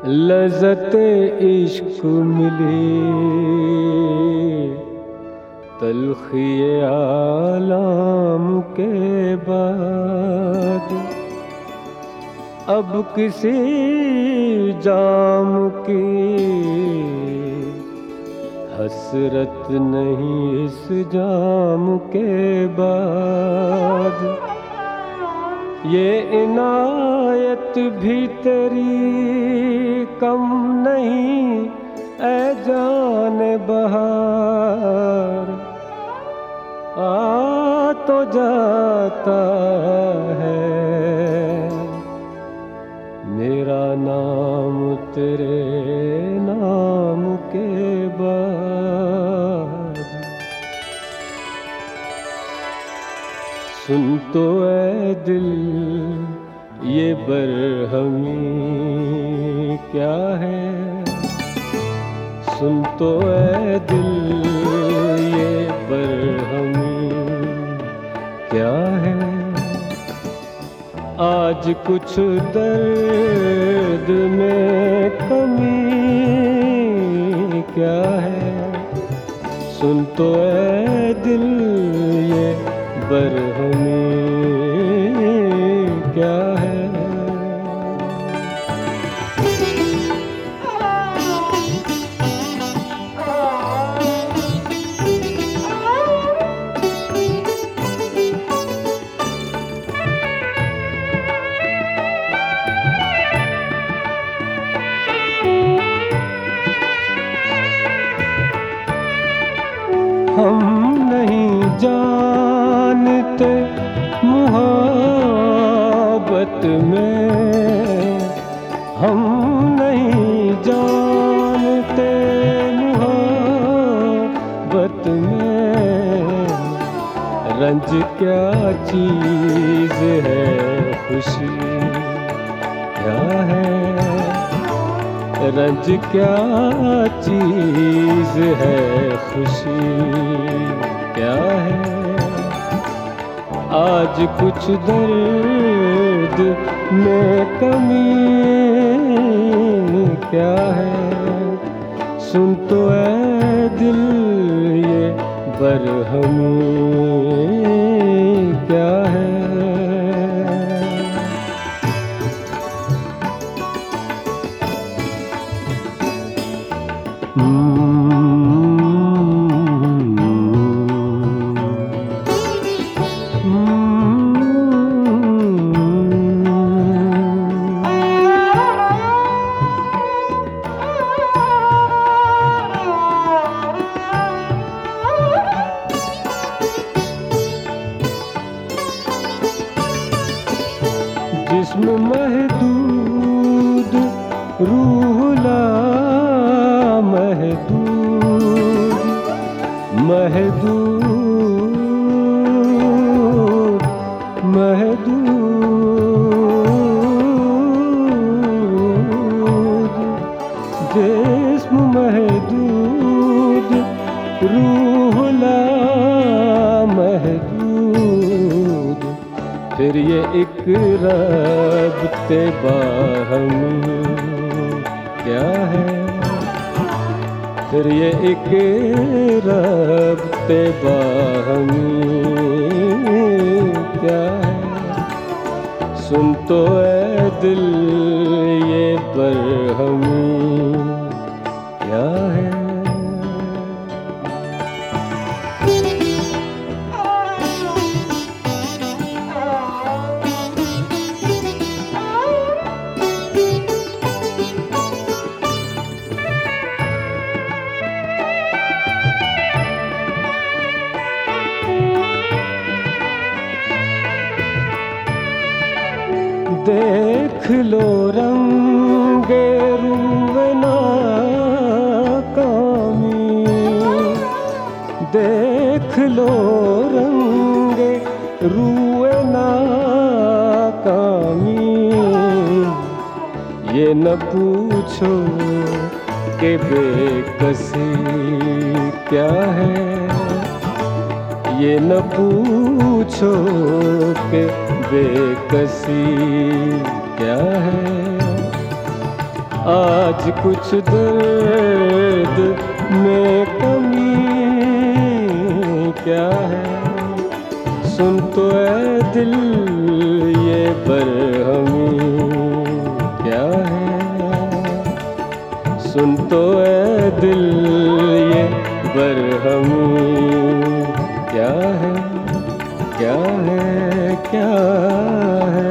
लज़्ज़त इश्क मिली तल्ख़ी आलम के बाद, अब किसी जाम की हसरत नहीं इस जाम के बाद। ये इनायत भी तेरी कम नहीं ऐ जाने बहार, आ तो जाता है मेरा नाम तेरे नाम के बाद। सुन तो ऐ दिल ये बरहमी क्या है, सुन तो ऐ दिल ये बरहमी क्या है। आज कुछ दर्द में कमी क्या है, सुन तो ऐ दिल ये बरहमी क्या है। हम नहीं जानते मुहब्बत में, हम नहीं जानते मुहब्बत में। रंज क्या चीज़ है, खुशी क्या है, रंज क्या चीज़ है, खुशी क्या है। आज कुछ दर्द में कमी क्या है, सुन तो ऐ दिल ये बरहमी क्या है। जिस्म महदूद रूह लामहदूद, महदूद महदूद। जिस्म महदूद रूह लामहदूद, फिर ये एक रब्ते बाहमी क्या है, फिर ये एक रब्ते बाहमी क्या है। सुन तो ऐ दिल ये बरहमी क्या है। देख लो रंगे रूए नाकामी, देख लो रंगे रूए नाकामी। ये न पूछो कि बेकसी क्या है, ये न पूछो कि बेकसी क्या है। आज कुछ दर्द में कमी क्या है। सुन तो ऐ दिल ये बरहमी क्या है। सुन तो ऐ दिल ये बरहमी क्या है, क्या है, क्या है।